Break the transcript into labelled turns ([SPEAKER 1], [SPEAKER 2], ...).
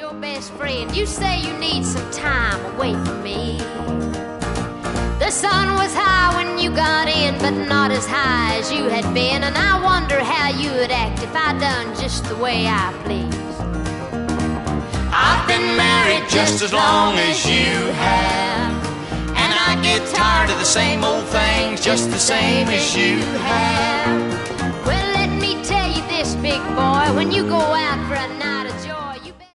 [SPEAKER 1] your best friend. You say you need some time away from me. The sun was high when you got in, but not as high as you had been. And I wonder how you would act if I done just the way I please.
[SPEAKER 2] I've been married just as long as you have, and I get tired of the same old things just the same as you have.
[SPEAKER 1] Well, let me tell you this, big boy, when you go out